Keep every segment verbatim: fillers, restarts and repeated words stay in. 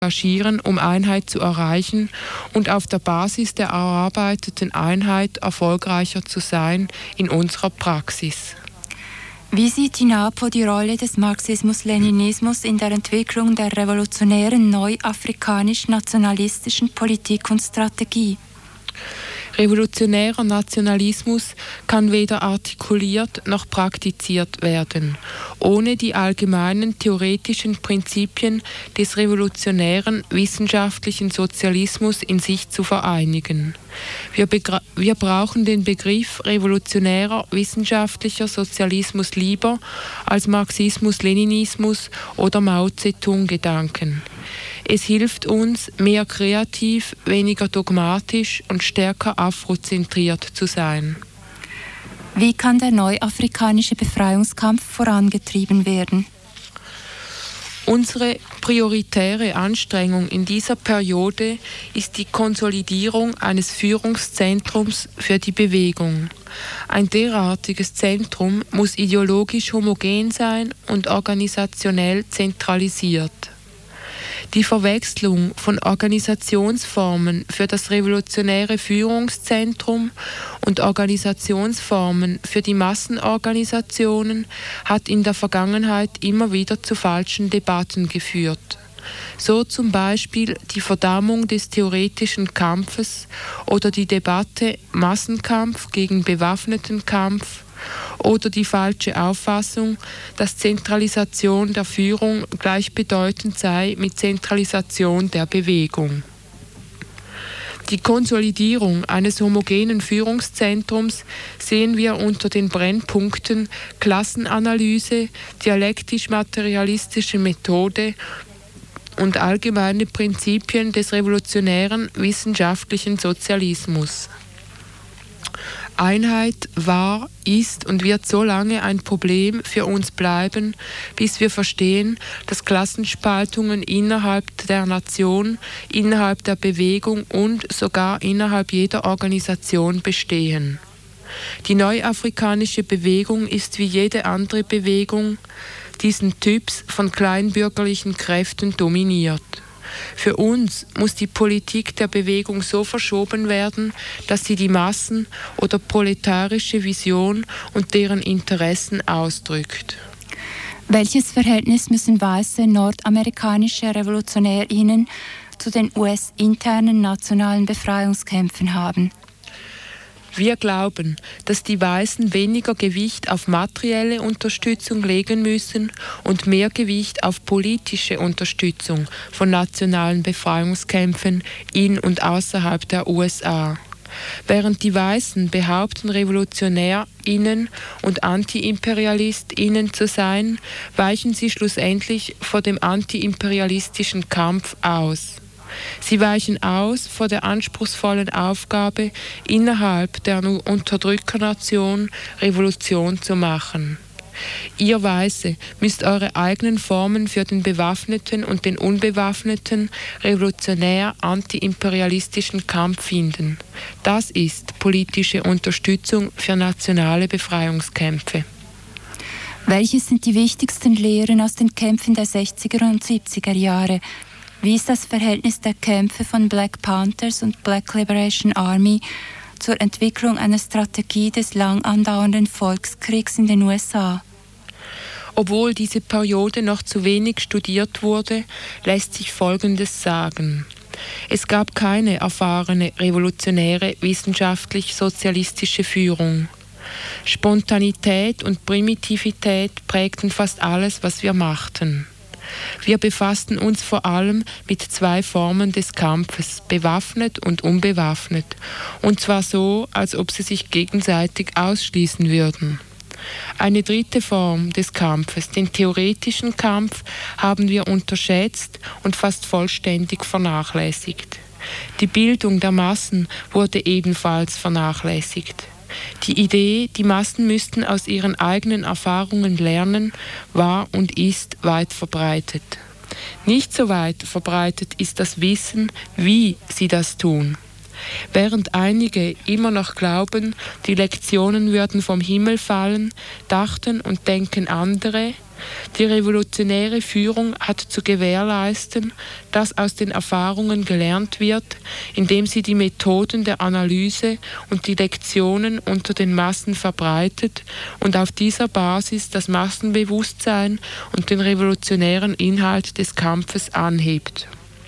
engagieren, um Einheit zu erreichen und auf der Basis der erarbeiteten Einheit erfolgreicher zu sein in unserer Praxis. Wie sieht die NAPO die Rolle des Marxismus-Leninismus in der Entwicklung der revolutionären neuafrikanisch-nationalistischen Politik und Strategie? Revolutionärer Nationalismus kann weder artikuliert noch praktiziert werden, ohne die allgemeinen theoretischen Prinzipien des revolutionären wissenschaftlichen Sozialismus in sich zu vereinigen. Wir, wir brauchen den Begriff revolutionärer wissenschaftlicher Sozialismus lieber als Marxismus-Leninismus oder Mao Zedong-Gedanken. Es hilft uns, mehr kreativ, weniger dogmatisch und stärker afrozentriert zu sein. Wie kann der neuafrikanische Befreiungskampf vorangetrieben werden? Unsere prioritäre Anstrengung in dieser Periode ist die Konsolidierung eines Führungszentrums für die Bewegung. Ein derartiges Zentrum muss ideologisch homogen sein und organisationell zentralisiert. Die Verwechslung von Organisationsformen für das revolutionäre Führungszentrum und Organisationsformen für die Massenorganisationen hat in der Vergangenheit immer wieder zu falschen Debatten geführt. So zum Beispiel die Verdammung des theoretischen Kampfes oder die Debatte Massenkampf gegen bewaffneten Kampf oder die falsche Auffassung, dass Zentralisation der Führung gleichbedeutend sei mit Zentralisation der Bewegung. Die Konsolidierung eines homogenen Führungszentrums sehen wir unter den Brennpunkten Klassenanalyse, dialektisch-materialistische Methode und allgemeine Prinzipien des revolutionären wissenschaftlichen Sozialismus. Einheit war, ist und wird so lange ein Problem für uns bleiben, bis wir verstehen, dass Klassenspaltungen innerhalb der Nation, innerhalb der Bewegung und sogar innerhalb jeder Organisation bestehen. Die neuafrikanische Bewegung ist wie jede andere Bewegung diesen Typs von kleinbürgerlichen Kräften dominiert. Für uns muss die Politik der Bewegung so verschoben werden, dass sie die Massen oder proletarische Vision und deren Interessen ausdrückt. Welches Verhältnis müssen weiße nordamerikanische RevolutionärInnen zu den U S-internen nationalen Befreiungskämpfen haben? Wir glauben, dass die Weißen weniger Gewicht auf materielle Unterstützung legen müssen und mehr Gewicht auf politische Unterstützung von nationalen Befreiungskämpfen in und außerhalb der U S A. Während die Weißen behaupten, RevolutionärInnen und AntiimperialistInnen zu sein, weichen sie schlussendlich vor dem antiimperialistischen Kampf aus. Sie weichen aus vor der anspruchsvollen Aufgabe, innerhalb der Unterdrückernation Revolution zu machen. Ihr Weiße müsst eure eigenen Formen für den bewaffneten und den unbewaffneten, revolutionär antiimperialistischen Kampf finden. Das ist politische Unterstützung für nationale Befreiungskämpfe. Welches sind die wichtigsten Lehren aus den Kämpfen der sechziger und siebziger Jahre? Wie ist das Verhältnis der Kämpfe von Black Panthers und Black Liberation Army zur Entwicklung einer Strategie des lang andauernden Volkskriegs in den U S A? Obwohl diese Periode noch zu wenig studiert wurde, lässt sich Folgendes sagen. Es gab keine erfahrene revolutionäre wissenschaftlich-sozialistische Führung. Spontanität und Primitivität prägten fast alles, was wir machten. Wir befassten uns vor allem mit zwei Formen des Kampfes, bewaffnet und unbewaffnet, und zwar so, als ob sie sich gegenseitig ausschließen würden. Eine dritte Form des Kampfes, den theoretischen Kampf, haben wir unterschätzt und fast vollständig vernachlässigt. Die Bildung der Massen wurde ebenfalls vernachlässigt. Die Idee, die Massen müssten aus ihren eigenen Erfahrungen lernen, war und ist weit verbreitet. Nicht so weit verbreitet ist das Wissen, wie sie das tun. Während einige immer noch glauben, die Lektionen würden vom Himmel fallen, dachten und denken andere, die revolutionäre Führung hat zu gewährleisten, dass aus den Erfahrungen gelernt wird, indem sie die Methoden der Analyse und die Lektionen unter den Massen verbreitet und auf dieser Basis das Massenbewusstsein und den revolutionären Inhalt des Kampfes anhebt.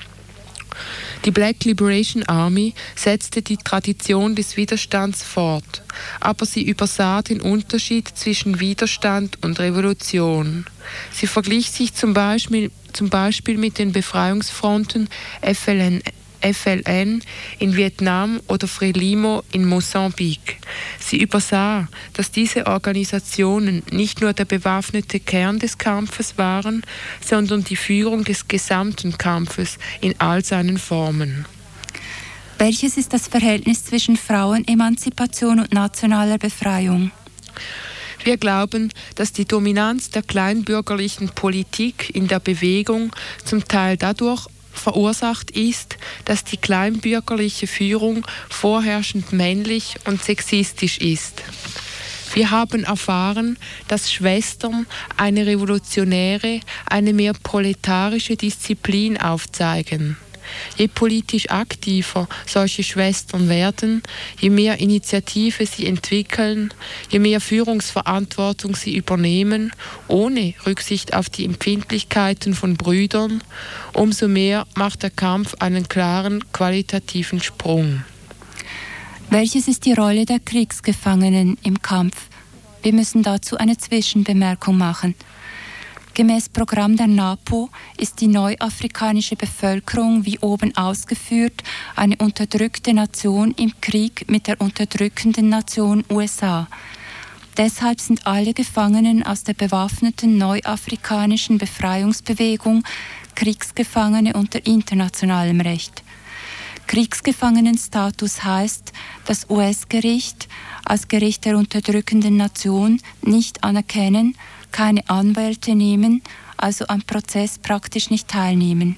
Die Black Liberation Army setzte die Tradition des Widerstands fort, aber sie übersah den Unterschied zwischen Widerstand und Revolution. Sie verglich sich zum Beispiel, zum Beispiel mit den Befreiungsfronten F L N, F L N in Vietnam oder Frelimo in Mosambik. Sie übersah, dass diese Organisationen nicht nur der bewaffnete Kern des Kampfes waren, sondern die Führung des gesamten Kampfes in all seinen Formen. Welches ist das Verhältnis zwischen Frauenemanzipation und nationaler Befreiung? Wir glauben, dass die Dominanz der kleinbürgerlichen Politik in der Bewegung zum Teil dadurch verursacht ist, dass die kleinbürgerliche Führung vorherrschend männlich und sexistisch ist. Wir haben erfahren, dass Schwestern eine revolutionäre, eine mehr proletarische Disziplin aufzeigen. Je politisch aktiver solche Schwestern werden, je mehr Initiative sie entwickeln, je mehr Führungsverantwortung sie übernehmen, ohne Rücksicht auf die Empfindlichkeiten von Brüdern, umso mehr macht der Kampf einen klaren qualitativen Sprung. Welches ist die Rolle der Kriegsgefangenen im Kampf? Wir müssen dazu eine Zwischenbemerkung machen. Gemäß Programm der NAPO ist die neuafrikanische Bevölkerung, wie oben ausgeführt, eine unterdrückte Nation im Krieg mit der unterdrückenden Nation U S A. Deshalb sind alle Gefangenen aus der bewaffneten neuafrikanischen Befreiungsbewegung Kriegsgefangene unter internationalem Recht. Kriegsgefangenenstatus heißt, das U S-Gericht als Gericht der unterdrückenden Nation nicht anerkennen, keine Anwälte nehmen, also am Prozess praktisch nicht teilnehmen.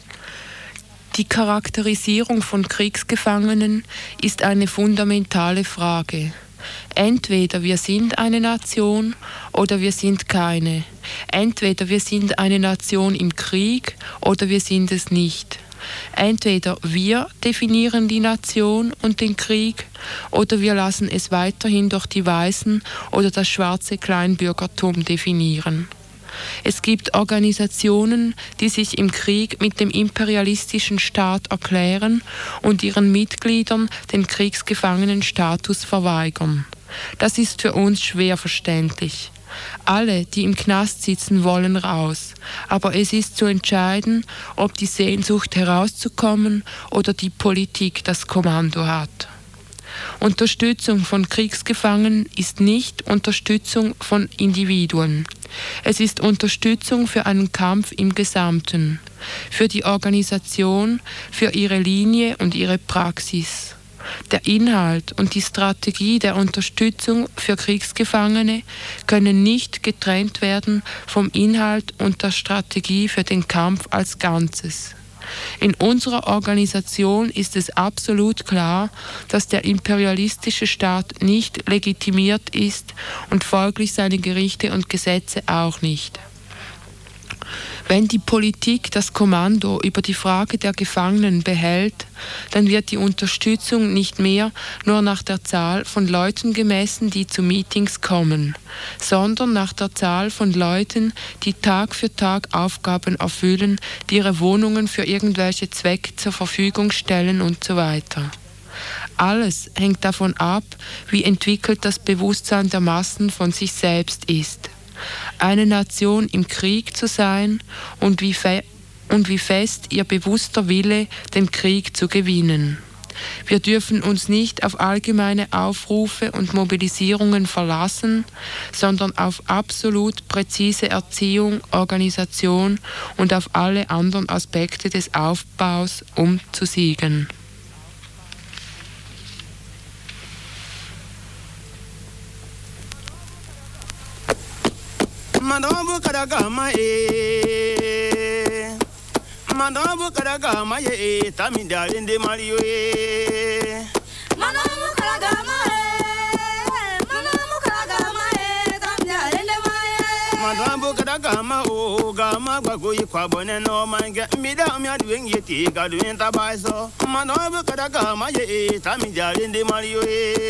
Die Charakterisierung von Kriegsgefangenen ist eine fundamentale Frage. Entweder wir sind eine Nation oder wir sind keine. Entweder wir sind eine Nation im Krieg oder wir sind es nicht. Entweder wir definieren die Nation und den Krieg oder wir lassen es weiterhin durch die Weißen oder das schwarze Kleinbürgertum definieren. Es gibt Organisationen, die sich im Krieg mit dem imperialistischen Staat erklären und ihren Mitgliedern den Kriegsgefangenenstatus verweigern. Das ist für uns schwer verständlich. Alle, die im Knast sitzen, wollen raus. Aber es ist zu entscheiden, ob die Sehnsucht herauszukommen oder die Politik das Kommando hat. Unterstützung von Kriegsgefangenen ist nicht Unterstützung von Individuen. Es ist Unterstützung für einen Kampf im Gesamten, für die Organisation, für ihre Linie und ihre Praxis. Der Inhalt und die Strategie der Unterstützung für Kriegsgefangene können nicht getrennt werden vom Inhalt und der Strategie für den Kampf als Ganzes. In unserer Organisation ist es absolut klar, dass der imperialistische Staat nicht legitimiert ist und folglich seine Gerichte und Gesetze auch nicht. Wenn die Politik das Kommando über die Frage der Gefangenen behält, dann wird die Unterstützung nicht mehr nur nach der Zahl von Leuten gemessen, die zu Meetings kommen, sondern nach der Zahl von Leuten, die Tag für Tag Aufgaben erfüllen, die ihre Wohnungen für irgendwelche Zwecke zur Verfügung stellen und so weiter. Alles hängt davon ab, wie entwickelt das Bewusstsein der Massen von sich selbst ist. Eine Nation im Krieg zu sein und wie, fe- und wie fest ihr bewusster Wille, den Krieg zu gewinnen. Wir dürfen uns nicht auf allgemeine Aufrufe und Mobilisierungen verlassen, sondern auf absolut präzise Erziehung, Organisation und auf alle anderen Aspekte des Aufbaus, um zu siegen. Madobu kadagama e Mandabu Karagama ye Tamida in the Mario. Manamu Karagama, Manamu Karagama, Tamida in the Maya. Mandabu Karagama, oh, Gama, Bagui, Quabon, no man get me down, you're doing it, Gaduin Tabaso. Manabu Karagama ye Tamida in the Mario.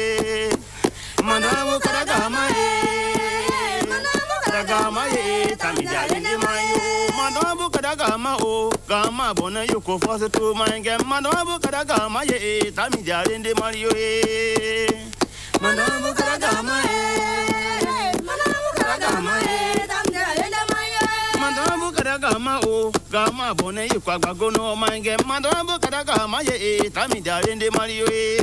Manabu Karagama, Manabu Karagama, Tamida in the Mayo. Manabu Karagama, oh, Gama Bona, you go for the two man get Manabu Karagama, ye Tamida in the Mario. Manabu Karagama, Manabu Karagama, Tamida in the Mayo. Manabu Karagama, oh, Gama Bona, you go no man get Manabu Karagama, ye Tamida in the Mario.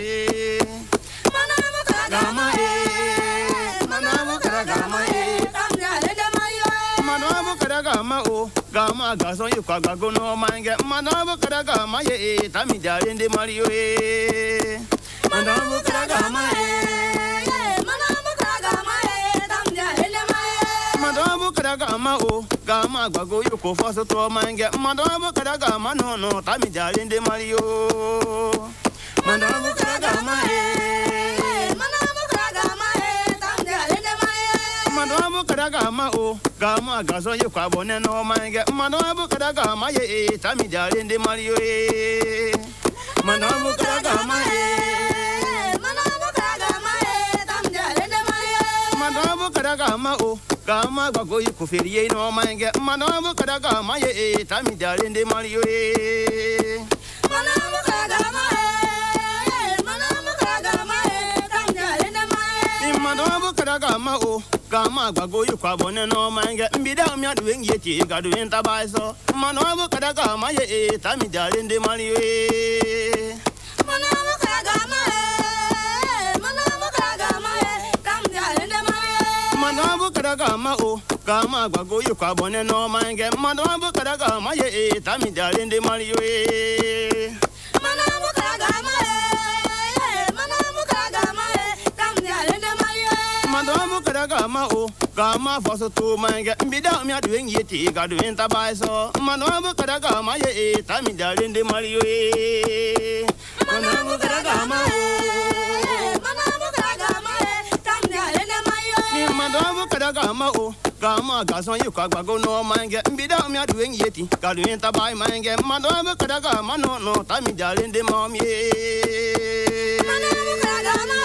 Gama e, manamu karagama e, manamu karagama o, gama gason yu kagago no mange, manamu karagama e, tamida ende Mario e, manamu karagama e, manamu karagama e, tamida ende Mario, manamu karagama o, gama gago yu ko faso to mange, manamu karagama no no, tamida ende Mario, manamu karagama e. Manabu Karagama, oh, Gama Gazo, you Quabone, no man get Manabu Karagama, ye, Tamida in the Mario. Manabu Karagama, Manabu Karagama, Tamida in the Mario. Manabu Karagama, oh, Gama Gago, you Kufiri, no man get Manabu Karagama, ye, Tamida in the Mario. Manabu Karagama, Manabu Karagama, Tamida in the Mario. Manabu Karagama, oh. Gama Gago, you Quabone, no man get me down, you're doing yet, Gaduin Tabaso. Manabu Karagama, ye, Tamida in the Mario. Manabu Karagama, Manabu Karagama, Tamida in the Mario. Manabu Karagama, oh, Gama Gago, you Quabone, no man get Manabu Karagama, ye, Tamida in the Mario. Manabu Karagama, Manabu Karagama, Tamida in the Mario. Manabu Karagama, oh, Gama for so two man get me down, you're doing yet, Gaduin Tabaso. Manabu Karagama, ye, Tamida in the Mario. Manabu Karagama, Manabu Karagama, Tamida in the Mario. Manabu Karagama, oh, Gama Gason, you Kagago, no man get me down, you're doing yet, Gaduin Tabai man get Manabu Karagama, no, no, Tamida in the Mommy. Manabu Karagama.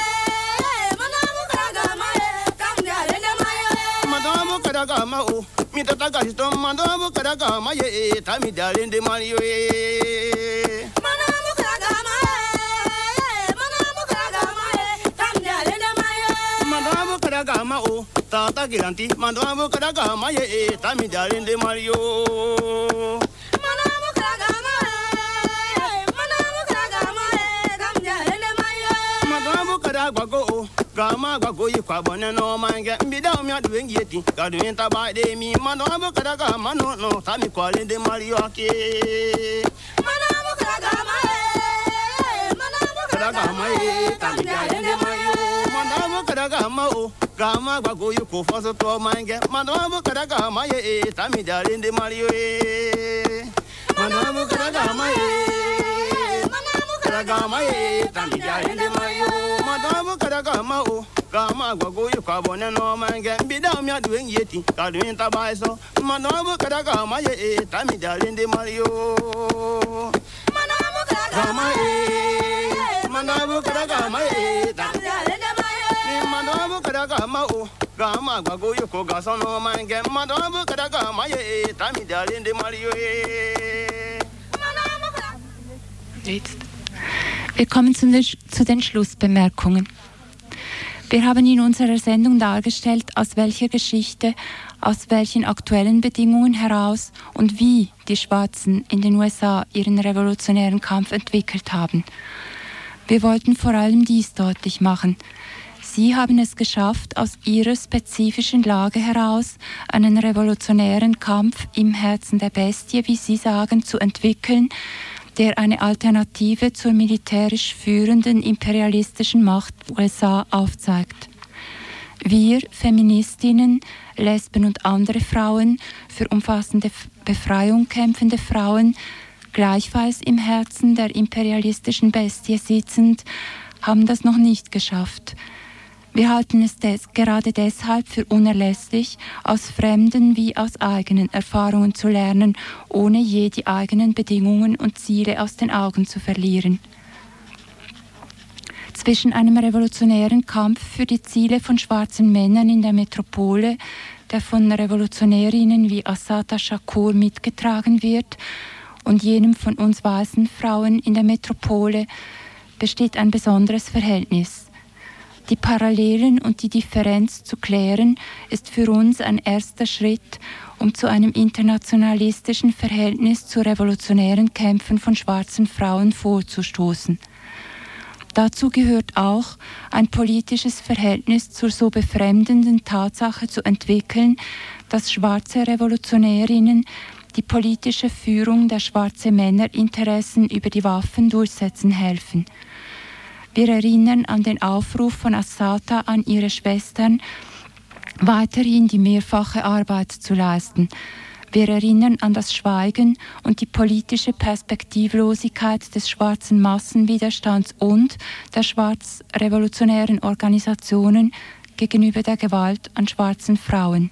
Manabu Karagama, oh, Mita Tagasto, Manabu Karagama, ye, Tamida in the Mario. Manabu Karagama, Manabu Karagama, Tamida in the Mario. Manabu Karagama, oh, Tata Giranti, Manabu Karagama, ye, Tamida in the Mario. Manabu Karagama, Manabu Karagama, Tamida in the Mario. Manabu Karagama, oh. Gama Gago, you Quabone, no man get me down, you're doing yet, Gaduin Tabai, me, Manabu Karagama, no, no, Tammy calling the Mario. Manabu Karagama, Manabu Karagama, Tamida in the Mario. Manabu Karagama, oh, Gama Gago, you go for the two man get Manabu Karagama, ye, Tamida in the Mario. Manabu Karagama, Manabu Karagama, Tamida in the Mario. Manabu Karagama, oh, Gama Gago, you Quabone, no man get me down, you're doing yet, Gaduin Tabaso. Manabu Karagama, ye, Tamida in the Mario. Manabu Karagama, Manabu Karagama, Tamida in the Mario. Manabu Karagama, oh, Gama Gago, you Kogason, no man get Manabu Karagama, ye, Tamida in the Mario. Jetzt. Wir kommen zum, zu den Schlussbemerkungen. Wir haben in unserer Sendung dargestellt, aus welcher Geschichte, aus welchen aktuellen Bedingungen heraus und wie die Schwarzen in den U S A ihren revolutionären Kampf entwickelt haben. Wir wollten vor allem dies deutlich machen. Sie haben es geschafft, aus ihrer spezifischen Lage heraus einen revolutionären Kampf im Herzen der Bestie, wie Sie sagen, zu entwickeln, der eine Alternative zur militärisch führenden imperialistischen Macht U S A aufzeigt. Wir, Feministinnen, Lesben und andere Frauen, für umfassende Befreiung kämpfende Frauen, gleichfalls im Herzen der imperialistischen Bestie sitzend, haben das noch nicht geschafft. Wir halten es des, gerade deshalb für unerlässlich, aus fremden wie aus eigenen Erfahrungen zu lernen, ohne je die eigenen Bedingungen und Ziele aus den Augen zu verlieren. Zwischen einem revolutionären Kampf für die Ziele von schwarzen Männern in der Metropole, der von Revolutionärinnen wie Assata Shakur mitgetragen wird, und jenem von uns weißen Frauen in der Metropole besteht ein besonderes Verhältnis. Die Parallelen und die Differenz zu klären, ist für uns ein erster Schritt, um zu einem internationalistischen Verhältnis zu revolutionären Kämpfen von schwarzen Frauen vorzustoßen. Dazu gehört auch, ein politisches Verhältnis zur so befremdenden Tatsache zu entwickeln, dass schwarze Revolutionärinnen die politische Führung der schwarzen Männerinteressen über die Waffen durchsetzen helfen. Wir erinnern an den Aufruf von Assata an ihre Schwestern, weiterhin die mehrfache Arbeit zu leisten. Wir erinnern an das Schweigen und die politische Perspektivlosigkeit des schwarzen Massenwiderstands und der schwarzrevolutionären Organisationen gegenüber der Gewalt an schwarzen Frauen.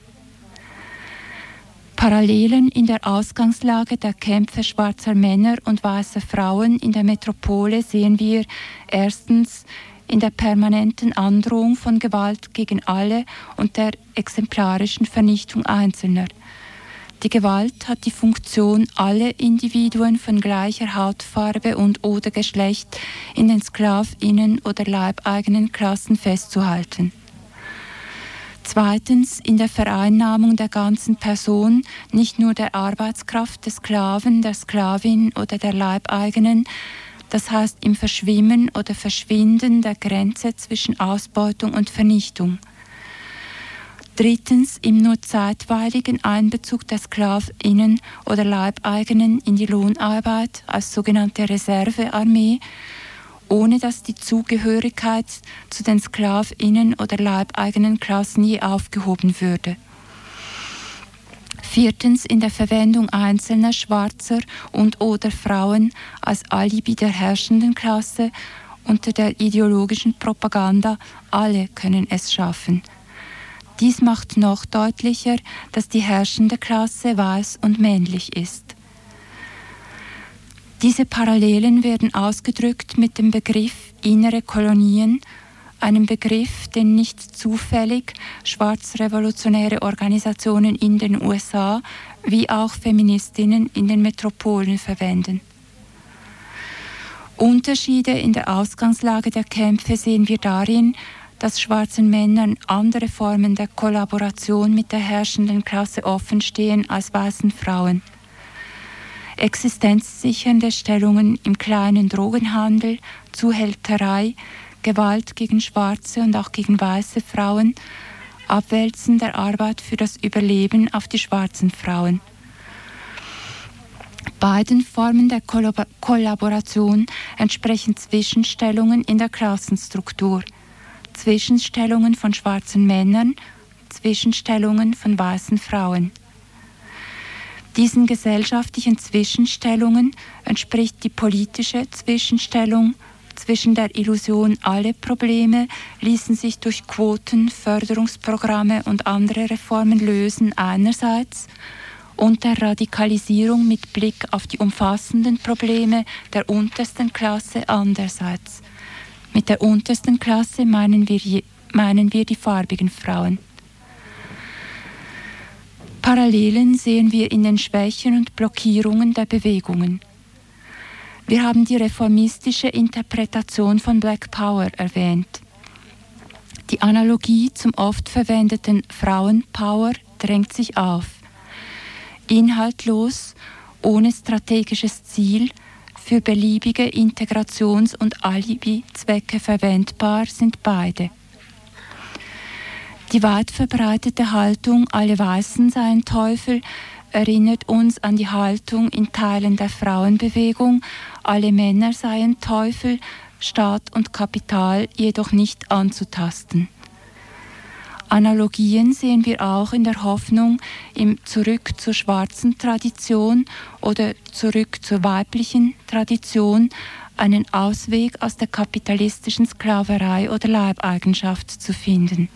Parallelen in der Ausgangslage der Kämpfe schwarzer Männer und weißer Frauen in der Metropole sehen wir erstens in der permanenten Androhung von Gewalt gegen alle und der exemplarischen Vernichtung Einzelner. Die Gewalt hat die Funktion, alle Individuen von gleicher Hautfarbe und oder Geschlecht in den SklavInnen oder leibeigenen Klassen festzuhalten. Zweitens in der Vereinnahmung der ganzen Person, nicht nur der Arbeitskraft des Sklaven, der Sklavin oder der Leibeigenen, das heißt im Verschwimmen oder Verschwinden der Grenze zwischen Ausbeutung und Vernichtung. Drittens im nur zeitweiligen Einbezug der SklavInnen oder Leibeigenen in die Lohnarbeit als sogenannte Reservearmee, ohne dass die Zugehörigkeit zu den SklavInnen oder leibeigenen Klassen je aufgehoben würde. Viertens in der Verwendung einzelner Schwarzer und oder Frauen als Alibi der herrschenden Klasse unter der ideologischen Propaganda, alle können es schaffen. Dies macht noch deutlicher, dass die herrschende Klasse weiß und männlich ist. Diese Parallelen werden ausgedrückt mit dem Begriff innere Kolonien, einem Begriff, den nicht zufällig schwarzrevolutionäre Organisationen in den U S A wie auch Feministinnen in den Metropolen verwenden. Unterschiede in der Ausgangslage der Kämpfe sehen wir darin, dass schwarzen Männern andere Formen der Kollaboration mit der herrschenden Klasse offenstehen als weißen Frauen. Existenzsichernde Stellungen im kleinen Drogenhandel, Zuhälterei, Gewalt gegen schwarze und auch gegen weiße Frauen, Abwälzen der Arbeit für das Überleben auf die schwarzen Frauen. Beiden Formen der Kollab- Kollaboration entsprechen Zwischenstellungen in der Klassenstruktur. Zwischenstellungen von schwarzen Männern, Zwischenstellungen von weißen Frauen. Diesen gesellschaftlichen Zwischenstellungen entspricht die politische Zwischenstellung zwischen der Illusion, alle Probleme ließen sich durch Quoten, Förderungsprogramme und andere Reformen lösen einerseits und der Radikalisierung mit Blick auf die umfassenden Probleme der untersten Klasse andererseits. Mit der untersten Klasse meinen wir, je, meinen wir die farbigen Frauen. Parallelen sehen wir in den Schwächen und Blockierungen der Bewegungen. Wir haben die reformistische Interpretation von Black Power erwähnt. Die Analogie zum oft verwendeten Frauenpower drängt sich auf. Inhaltlos, ohne strategisches Ziel, für beliebige Integrations- und Alibi-Zwecke verwendbar sind beide. Die weit verbreitete Haltung, alle Weißen seien Teufel, erinnert uns an die Haltung in Teilen der Frauenbewegung, alle Männer seien Teufel, Staat und Kapital jedoch nicht anzutasten. Analogien sehen wir auch in der Hoffnung im Zurück zur schwarzen Tradition oder zurück zur weiblichen Tradition einen Ausweg aus der kapitalistischen Sklaverei oder Leibeigenschaft zu finden.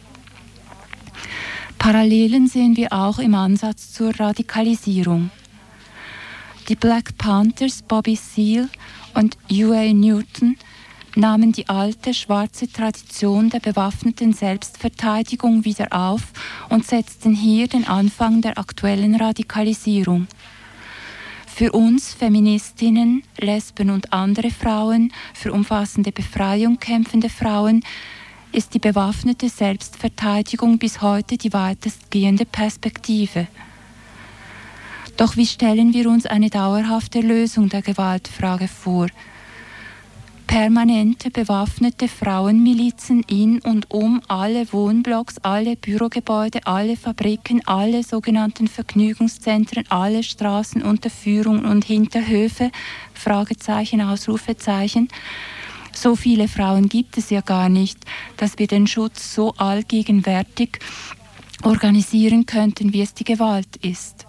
Parallelen sehen wir auch im Ansatz zur Radikalisierung. Die Black Panthers Bobby Seale und Huey Newton nahmen die alte schwarze Tradition der bewaffneten Selbstverteidigung wieder auf und setzten hier den Anfang der aktuellen Radikalisierung. Für uns Feministinnen, Lesben und andere Frauen, für umfassende Befreiung kämpfende Frauen, ist die bewaffnete Selbstverteidigung bis heute die weitestgehende Perspektive. Doch wie stellen wir uns eine dauerhafte Lösung der Gewaltfrage vor? Permanente bewaffnete Frauenmilizen in und um alle Wohnblocks, alle Bürogebäude, alle Fabriken, alle sogenannten Vergnügungszentren, alle Straßen, Unterführungen und Hinterhöfe, Fragezeichen, Ausrufezeichen. So viele Frauen gibt es ja gar nicht, dass wir den Schutz so allgegenwärtig organisieren könnten, wie es die Gewalt ist.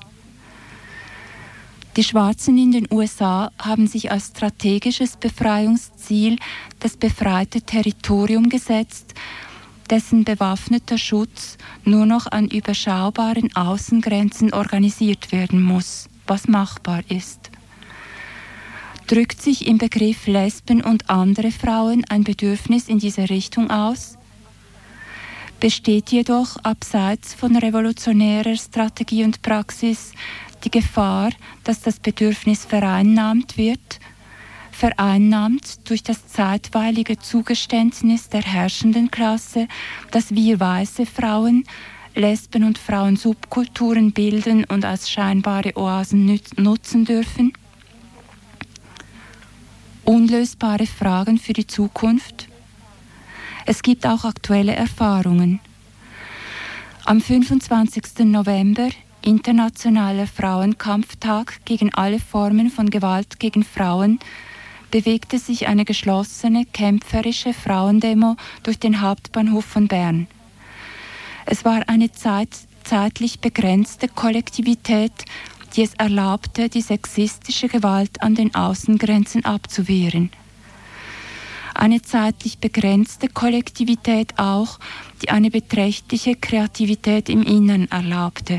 Die Schwarzen in den U S A haben sich als strategisches Befreiungsziel das befreite Territorium gesetzt, dessen bewaffneter Schutz nur noch an überschaubaren Außengrenzen organisiert werden muss, was machbar ist. Drückt sich im Begriff Lesben und andere Frauen ein Bedürfnis in diese Richtung aus? Besteht jedoch abseits von revolutionärer Strategie und Praxis die Gefahr, dass das Bedürfnis vereinnahmt wird, vereinnahmt durch das zeitweilige Zugeständnis der herrschenden Klasse, dass wir weiße Frauen Lesben- und Frauensubkulturen bilden und als scheinbare Oasen nutzen dürfen? Unlösbare Fragen für die Zukunft? Es gibt auch aktuelle Erfahrungen. Am fünfundzwanzigsten November, Internationaler Frauenkampftag gegen alle Formen von Gewalt gegen Frauen, bewegte sich eine geschlossene, kämpferische Frauendemo durch den Hauptbahnhof von Bern. Es war eine zeit, zeitlich begrenzte Kollektivität, die es erlaubte, die sexistische Gewalt an den Außengrenzen abzuwehren. Eine zeitlich begrenzte Kollektivität auch, die eine beträchtliche Kreativität im Innern erlaubte.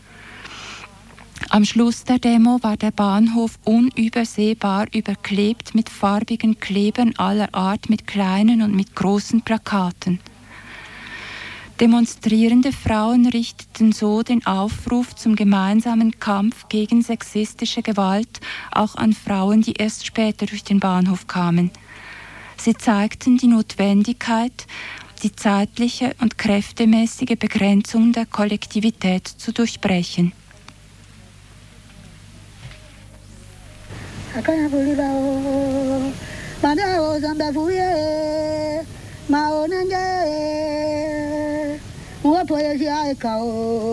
Am Schluss der Demo war der Bahnhof unübersehbar überklebt mit farbigen Klebern aller Art, mit kleinen und mit großen Plakaten. Demonstrierende Frauen richteten so den Aufruf zum gemeinsamen Kampf gegen sexistische Gewalt auch an Frauen, die erst später durch den Bahnhof kamen. Sie zeigten die Notwendigkeit, die zeitliche und kräftemäßige Begrenzung der Kollektivität zu durchbrechen. Uma poesia é caô.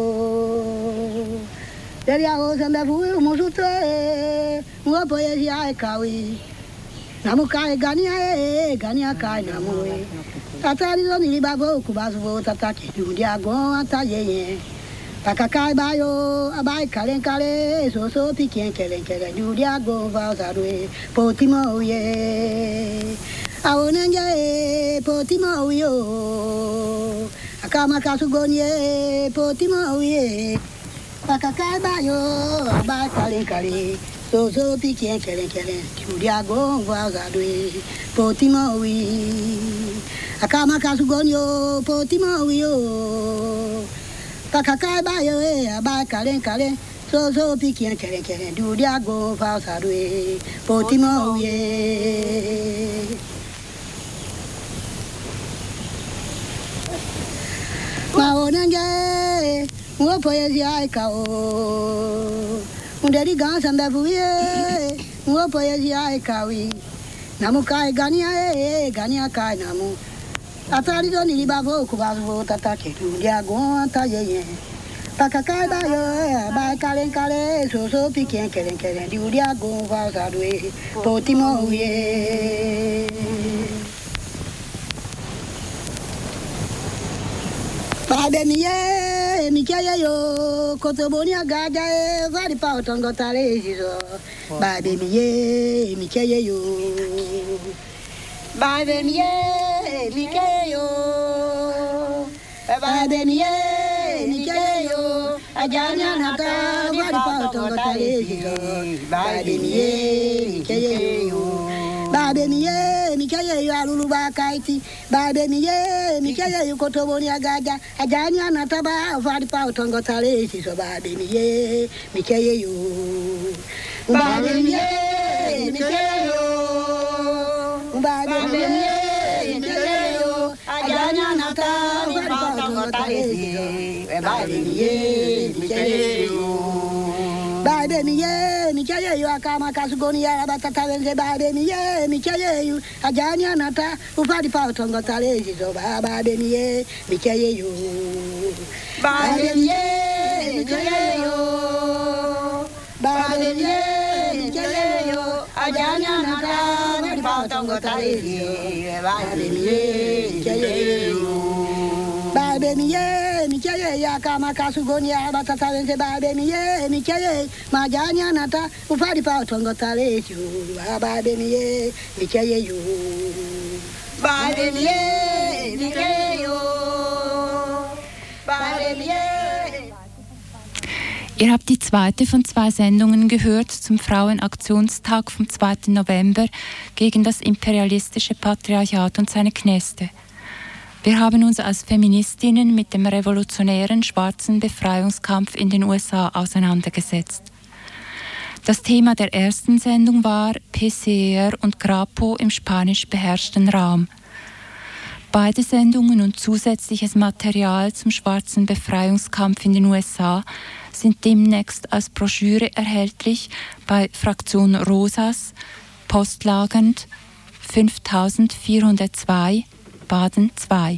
Ele a ousa me vui o musutre. Uma poesia é caui. Namu kai gania e gania kai namu e. Tatari no ni babo kubazo tataki du agon ataye. Takakai bayo abai kalen kale so so piquien kelen kelen du agon vazarue potimo ye. Aonanga e potimo yo. Akama kasugonye potimo ye. Takakai bayo abai kalen kale so so piquien kelen kelen du agon vazarue potimo ye. Akama kasugonyo potimo yo. Takakai bayo e abai kalen kalen so so piquien kelen kelen du agon vazarue potimo ye. Maonange, uma poesia é caô. Um derigão me vuie, uma poesia é caui. Namu kai gania e gania kai namu. Atari do ni bavo kubazo tatake du diagon taye. Takakai bayo, bai kalen kale, so so piquien kelen kelen du diagon vazarue potimo ye. Babe miye mikeye yo kotobonia gaja e vari pa otongo talejizo. Babe miye mikeye yo. Babe miye mikeye yo. Babe miye mikeye yo. Ajanya nata vari pa otongo talejizo. Babe miye mikeye yo. Babe miye mikeye yo alulu bakaiti. Babe miye mikeye yo kotobonia gaja. Ajani anataba vari pa otongo taleji so babe miye mikeye yo. Babe miye mikeye yo. Babe miye mikeye yo. Ajani anataba vari pa otongo taleji. Babe miye mikeye yo. Babe miye mikeye yo akama kasugoni ya batata wenze babe miye mikeye yo ajani anata ufadi pa otongo taleji so babe miye mikeye yo. Babe miye mikeye yo. Babe miye mikeye yo ajani anata ufadi pa otongo taleji babe miye mikeye yo. Babe miye mikeye ya kama kasugoni ya batata wenze babe miye mikeye majani anata ufadi pa otongo taleji babe miye mikeye yo. Babe miye mikeye yo. Babe miye. Ihr habt die zweite von zwei Sendungen gehört zum Frauenaktionstag vom zweiten November gegen das imperialistische Patriarchat und seine Kneste. Wir haben uns als Feministinnen mit dem revolutionären schwarzen Befreiungskampf in den U S A auseinandergesetzt. Das Thema der ersten Sendung war P C R und Grapo im spanisch beherrschten Raum. Beide Sendungen und zusätzliches Material zum schwarzen Befreiungskampf in den U S A sind demnächst als Broschüre erhältlich bei Fraktion Rosas, postlagernd fünftausendvierhundertzwei, Baden zwei.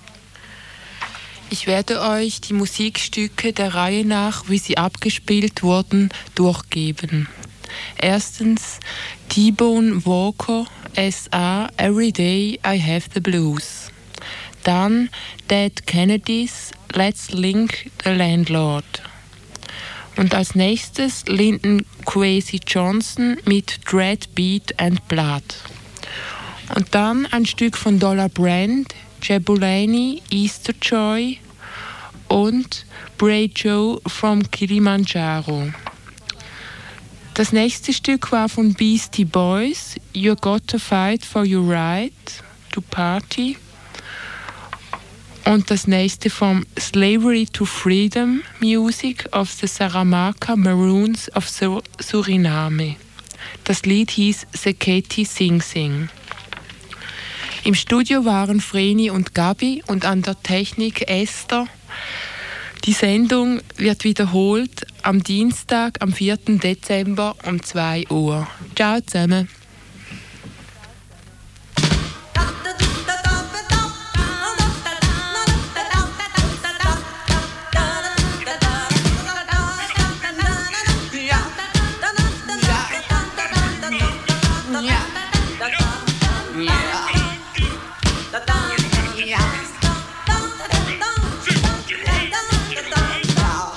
Ich werde euch die Musikstücke der Reihe nach, wie sie abgespielt wurden, durchgeben. Erstens T-Bone Walker, S A, Every Day I Have the Blues. Dann Dead Kennedys, Let's Link the Landlord. Und als nächstes Lyndon Kwesi Johnson mit Dread Beat and Blood. Und dann ein Stück von Dollar Brand, Jabulani, Easter Joy und Bray Joe from Kilimanjaro. Das nächste Stück war von Beastie Boys, You Got to Fight for Your Right to Party. Und das nächste vom Slavery to Freedom Music of the Saramaka Maroons of Sur- Suriname. Das Lied hieß Seketi Sing Sing. Im Studio waren Vreni und Gabi und an der Technik Esther. Die Sendung wird wiederholt am Dienstag, am vierten Dezember um zwei Uhr. Ciao zusammen.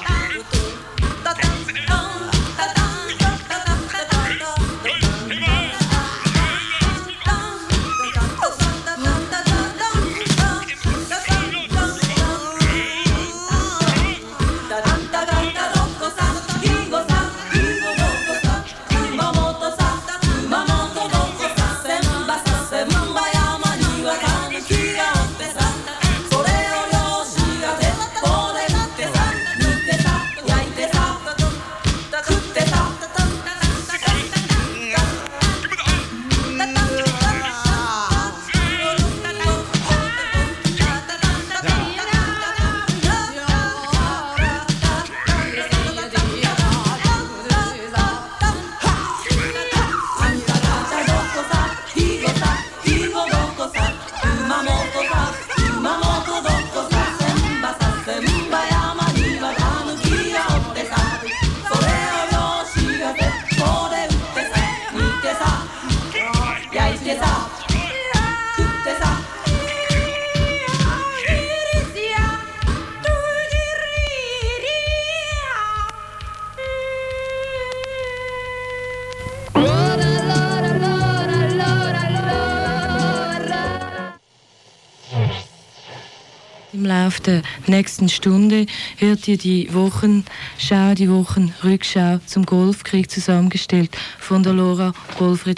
Yeah. Verlauf der nächsten Stunde hört ihr die Wochenschau, die Wochenrückschau zum Golfkrieg, zusammengestellt von der Lora Golfred